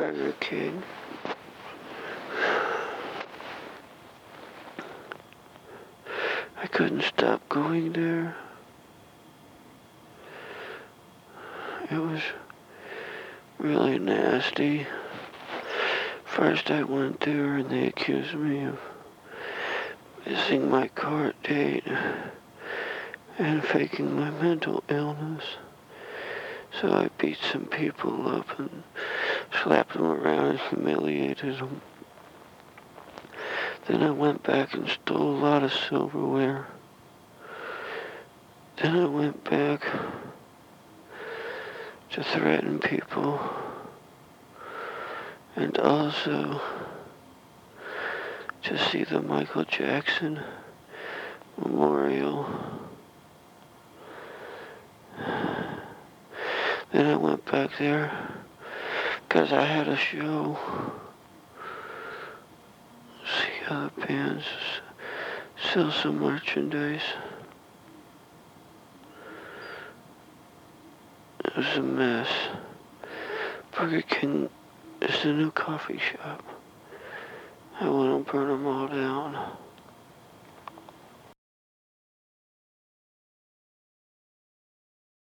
Burger King. I couldn't stop going there. It was really nasty. First I went there and they accused me of missing my court date and faking my mental illness. So I beat some people up and slapped them around and humiliated them. Then I went back and stole a lot of silverware. Then I went back to threaten people and also to see the Michael Jackson memorial. Then I went back there because I had a show. See other bands, sell some merchandise. It was a mess. Burger King is the new coffee shop. I want to burn them all down.